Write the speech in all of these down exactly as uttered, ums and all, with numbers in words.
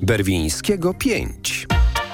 Berwińskiego pięć.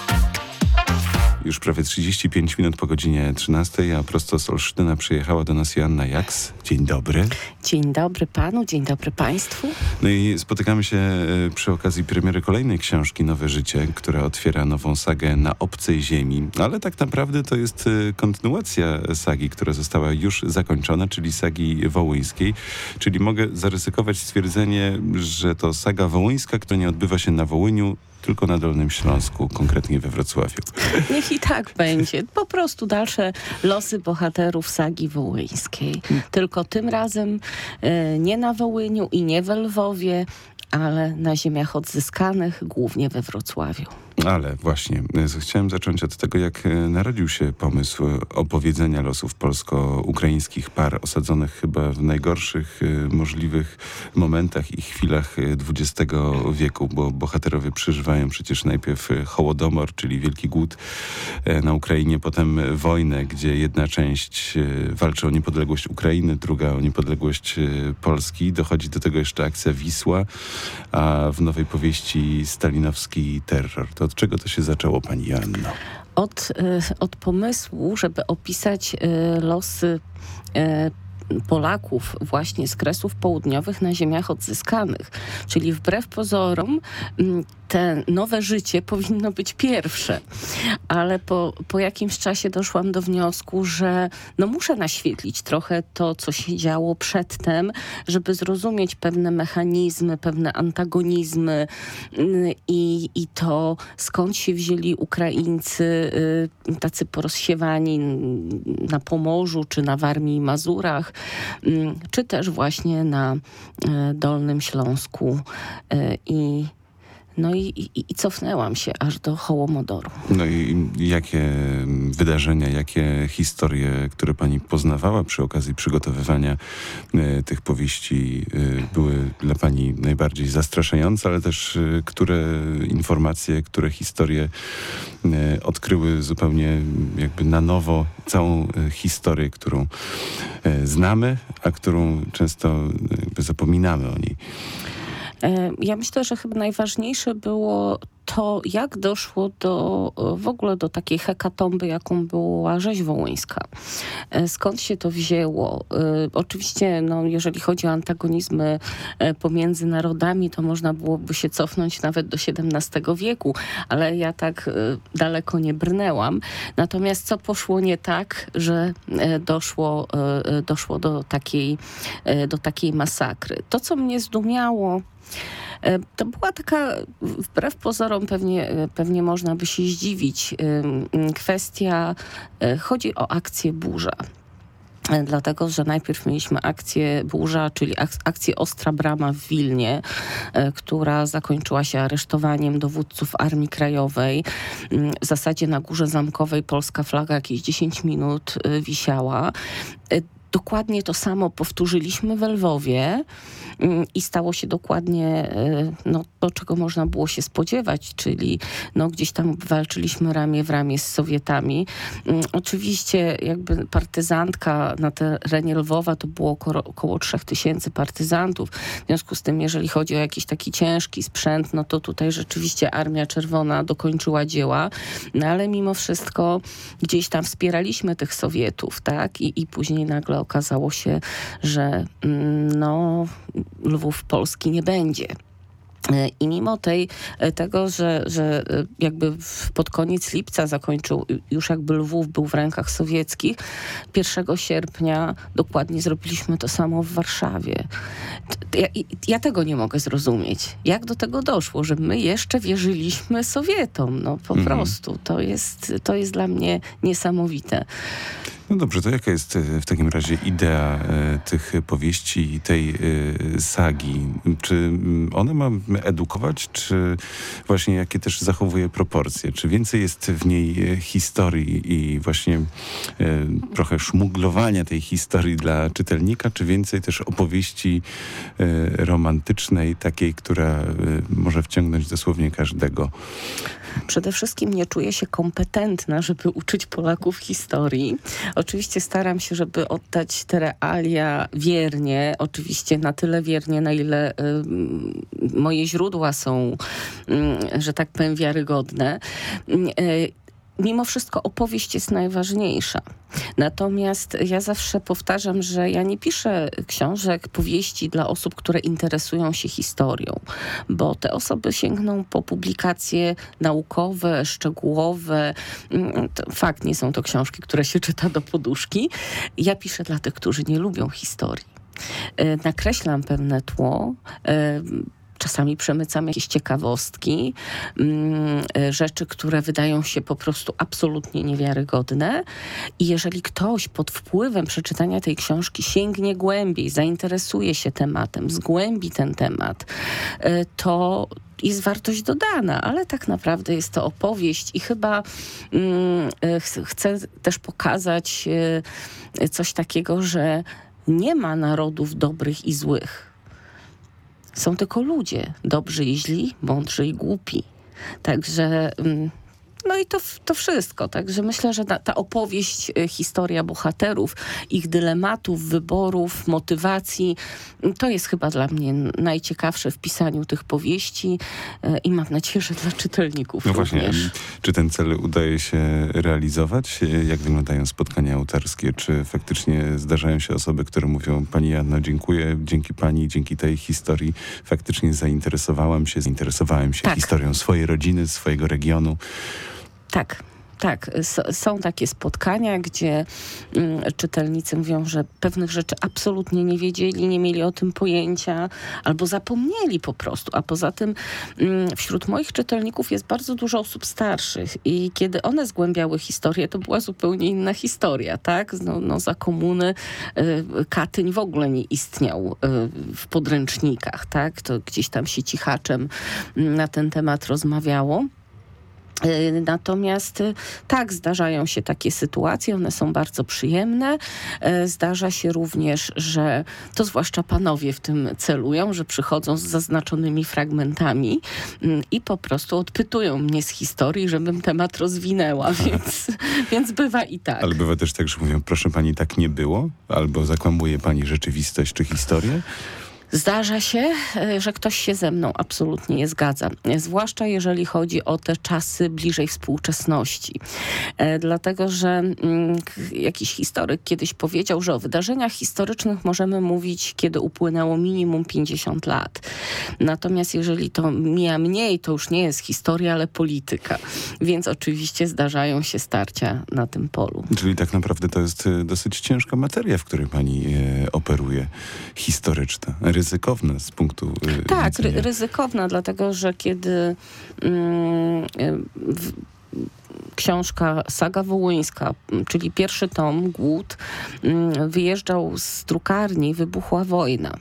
Już prawie trzydzieści pięć minut po godzinie trzynastej, a prosto z Olsztyna przyjechała do nas Joanna Jaks. Dzień dobry. Dzień dobry panu, dzień dobry państwu. No i spotykamy się przy okazji premiery kolejnej książki Nowe Życie, która otwiera nową sagę Na obcej ziemi. Ale tak naprawdę to jest kontynuacja sagi, która została już zakończona, czyli sagi wołyńskiej. Czyli mogę zaryzykować stwierdzenie, że to saga wołyńska, która nie odbywa się na Wołyniu, tylko na Dolnym Śląsku, konkretnie we Wrocławiu. Niech i tak będzie. Po prostu dalsze losy bohaterów sagi wołyńskiej. Tylko tym razem e, nie na Wołyniu i nie w Lwowie, ale na ziemiach odzyskanych, głównie we Wrocławiu. Ale właśnie, chciałem zacząć od tego, jak narodził się pomysł opowiedzenia losów polsko-ukraińskich par osadzonych chyba w najgorszych możliwych momentach i chwilach dwudziestego wieku, bo bohaterowie przeżywają przecież najpierw Hołodomor, czyli Wielki Głód na Ukrainie, potem wojnę, gdzie jedna część walczy o niepodległość Ukrainy, druga o niepodległość Polski. Dochodzi do tego jeszcze akcja Wisła, a w nowej powieści stalinowski terror. To od czego to się zaczęło, pani Joanno? Od, od pomysłu, żeby opisać losy Polaków właśnie z Kresów Południowych na ziemiach odzyskanych. Czyli wbrew pozorom te nowe życie powinno być pierwsze. Ale po, po jakimś czasie doszłam do wniosku, że no muszę naświetlić trochę to, co się działo przedtem, żeby zrozumieć pewne mechanizmy, pewne antagonizmy i, i to, skąd się wzięli Ukraińcy tacy porozsiewani na Pomorzu, czy na Warmii i Mazurach, czy też właśnie na Dolnym Śląsku. I No i, i, i cofnęłam się aż do Hołomodoru. No i jakie wydarzenia, jakie historie, które pani poznawała przy okazji przygotowywania y, tych powieści y, były dla pani najbardziej zastraszające, ale też y, które informacje, które historie y, odkryły zupełnie jakby na nowo całą y, historię, którą y, znamy, a którą często y, zapominamy o niej. Ja myślę, że chyba najważniejsze było to, jak doszło do, w ogóle do takiej hekatomby, jaką była rzeź wołyńska. Skąd się to wzięło? Oczywiście, no, jeżeli chodzi o antagonizmy pomiędzy narodami, to można byłoby się cofnąć nawet do siedemnastego wieku, ale ja tak daleko nie brnęłam. Natomiast co poszło nie tak, że doszło, doszło do takiej, do takiej masakry? To, co mnie zdumiało, to była taka, wbrew pozorom pewnie, pewnie można by się zdziwić, kwestia, chodzi o akcję Burza. Dlatego, że najpierw mieliśmy akcję Burza, czyli ak- akcję Ostra Brama w Wilnie, e, która zakończyła się aresztowaniem dowódców Armii Krajowej. W zasadzie na Górze Zamkowej polska flaga jakieś dziesięć minut e, wisiała. E, Dokładnie to samo powtórzyliśmy w Lwowie i stało się dokładnie no, to, czego można było się spodziewać, czyli no, gdzieś tam walczyliśmy ramię w ramię z Sowietami. Oczywiście jakby partyzantka na terenie Lwowa to było około, około trzech tysięcy partyzantów. W związku z tym, jeżeli chodzi o jakiś taki ciężki sprzęt, no to tutaj rzeczywiście Armia Czerwona dokończyła dzieła, no ale mimo wszystko gdzieś tam wspieraliśmy tych Sowietów, tak? I, i później nagle okazało się, że no, Lwów Polski nie będzie. I mimo tej, tego, że, że jakby pod koniec lipca zakończył, już jakby Lwów był w rękach sowieckich, pierwszego sierpnia dokładnie zrobiliśmy to samo w Warszawie. Ja, ja tego nie mogę zrozumieć. Jak do tego doszło, że my jeszcze wierzyliśmy Sowietom? No po mhm. prostu. To jest, to jest dla mnie niesamowite. No dobrze, to jaka jest w takim razie idea e, tych powieści i tej e, sagi? Czy ona ma edukować, czy właśnie jakie też zachowuje proporcje? Czy więcej jest w niej historii i właśnie e, trochę szmuglowania tej historii dla czytelnika, czy więcej też opowieści e, romantycznej, takiej, która e, może wciągnąć dosłownie każdego? Przede wszystkim nie czuję się kompetentna, żeby uczyć Polaków historii. Oczywiście staram się, żeby oddać te realia wiernie, oczywiście na tyle wiernie, na ile y, moje źródła są, y, że tak powiem, wiarygodne. Y, Mimo wszystko opowieść jest najważniejsza. Natomiast ja zawsze powtarzam, że ja nie piszę książek, powieści dla osób, które interesują się historią, bo te osoby sięgną po publikacje naukowe, szczegółowe. To fakt, nie są to książki, które się czyta do poduszki. Ja piszę dla tych, którzy nie lubią historii. Nakreślam pewne tło, czasami przemycam jakieś ciekawostki, rzeczy, które wydają się po prostu absolutnie niewiarygodne. I jeżeli ktoś pod wpływem przeczytania tej książki sięgnie głębiej, zainteresuje się tematem, zgłębi ten temat, to jest wartość dodana, ale tak naprawdę jest to opowieść i chyba ch- chcę też pokazać coś takiego, że nie ma narodów dobrych i złych. Są tylko ludzie, dobrzy i źli, mądrzy i głupi. Także, no i to, to wszystko. Także myślę, że ta, ta opowieść, historia bohaterów, ich dylematów, wyborów, motywacji, to jest chyba dla mnie najciekawsze w pisaniu tych powieści i mam nadzieję, że dla czytelników No również. właśnie, czy ten cel udaje się realizować? Jak wyglądają spotkania autorskie? Czy faktycznie zdarzają się osoby, które mówią: pani Joanno, dziękuję, dzięki pani, dzięki tej historii faktycznie zainteresowałam się, zainteresowałem się tak. historią swojej rodziny, swojego regionu? Tak. Tak, S- są takie spotkania, gdzie mm, czytelnicy mówią, że pewnych rzeczy absolutnie nie wiedzieli, nie mieli o tym pojęcia, albo zapomnieli po prostu. A poza tym mm, wśród moich czytelników jest bardzo dużo osób starszych i kiedy one zgłębiały historię, to była zupełnie inna historia, tak? No, no za komuny y, Katyń w ogóle nie istniał y, w podręcznikach, tak? To gdzieś tam się cichaczem y, na ten temat rozmawiało. Natomiast tak, zdarzają się takie sytuacje, one są bardzo przyjemne. Zdarza się również, że to zwłaszcza panowie w tym celują, że przychodzą z zaznaczonymi fragmentami i po prostu odpytują mnie z historii, żebym temat rozwinęła, więc, więc bywa i tak. Ale bywa też tak, że mówią: proszę pani, tak nie było? Albo zakłamuje pani rzeczywistość czy historię? Zdarza się, że ktoś się ze mną absolutnie nie zgadza. Zwłaszcza jeżeli chodzi o te czasy bliżej współczesności. E, dlatego, że mm, jakiś historyk kiedyś powiedział, że o wydarzeniach historycznych możemy mówić, kiedy upłynęło minimum pięćdziesiąt lat. Natomiast jeżeli to mija mniej, to już nie jest historia, ale polityka. Więc oczywiście zdarzają się starcia na tym polu. Czyli tak naprawdę to jest dosyć ciężka materia, w której pani e, operuje, historyczna. Ryzykowne z punktu y, Tak, widzenia. ry- ryzykowna, dlatego że kiedy mm, w, książka Saga Wołyńska, czyli pierwszy tom, Głód, mm, wyjeżdżał z drukarni, wybuchła wojna.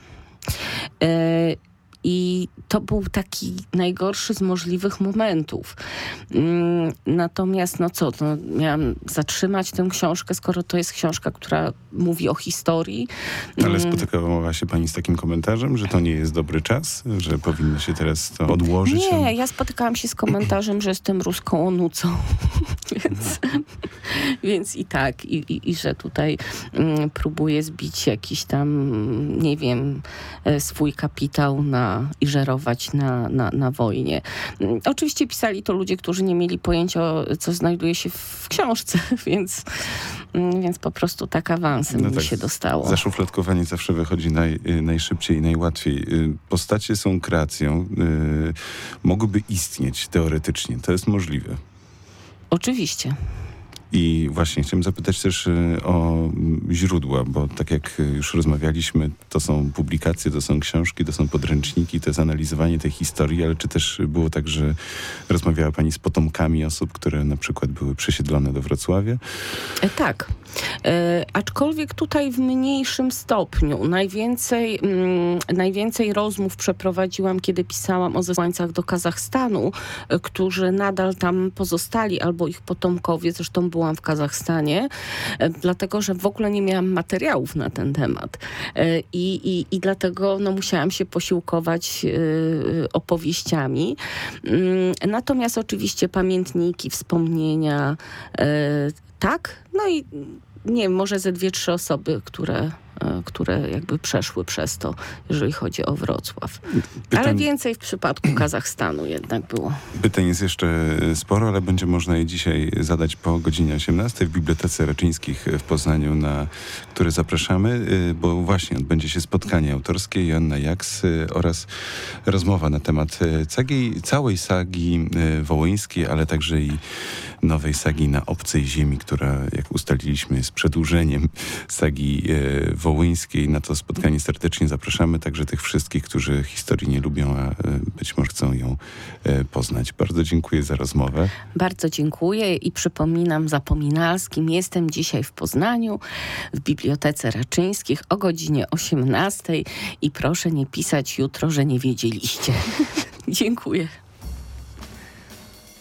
Y, I to był taki najgorszy z możliwych momentów. Mm, natomiast, no co, no, miałam zatrzymać tę książkę, skoro to jest książka, która mówi o historii. Ale spotykała się pani z takim komentarzem, że to nie jest dobry czas, że powinno się teraz to odłożyć? Nie, ja spotykałam się z komentarzem, że jestem ruską onucą. więc, więc i tak, i, i, i że tutaj mm, próbuję zbić jakiś tam, nie wiem, swój kapitał na i żerować na, na, na wojnie. Oczywiście pisali to ludzie, którzy nie mieli pojęcia, co znajduje się w książce, więc, więc po prostu tak awansem No mi tak, się dostało. Zaszufladkowanie zawsze wychodzi naj, najszybciej i najłatwiej. Postacie są kreacją. Mogłyby istnieć teoretycznie. To jest możliwe. Oczywiście. I właśnie chciałem zapytać też o źródła, bo tak jak już rozmawialiśmy, to są publikacje, to są książki, to są podręczniki, to jest analizowanie tej historii, ale czy też było tak, że rozmawiała pani z potomkami osób, które na przykład były przesiedlone do Wrocławia? E, tak. E, aczkolwiek tutaj w mniejszym stopniu. Najwięcej, mm, najwięcej rozmów przeprowadziłam, kiedy pisałam o zesłańcach do Kazachstanu, e, którzy nadal tam pozostali, albo ich potomkowie. Zresztą było byłam w Kazachstanie, dlatego, że w ogóle nie miałam materiałów na ten temat. I, i, i dlatego no, musiałam się posiłkować opowieściami. Natomiast oczywiście pamiętniki, wspomnienia, tak, no i nie wiem, może ze dwie, trzy osoby, które, które jakby przeszły przez to, jeżeli chodzi o Wrocław. Pytań... Ale więcej w przypadku Kazachstanu jednak było. Pytań jest jeszcze sporo, ale będzie można je dzisiaj zadać po godzinie osiemnastej w Bibliotece Raczyńskich w Poznaniu, na które zapraszamy, bo właśnie odbędzie się spotkanie autorskie Joanna Jaks oraz rozmowa na temat cagi, całej sagi wołyńskiej, ale także i nowej sagi na obcej ziemi, która, jak ustaliliśmy, jest przedłużeniem sagi e, wołyńskiej. Na to spotkanie serdecznie zapraszamy także tych wszystkich, którzy historii nie lubią, a e, być może chcą ją e, poznać. Bardzo dziękuję za rozmowę. Bardzo dziękuję i przypominam Zapominalskim. Jestem dzisiaj w Poznaniu, w Bibliotece Raczyńskich o godzinie osiemnastej i proszę nie pisać jutro, że nie wiedzieliście. Dziękuję.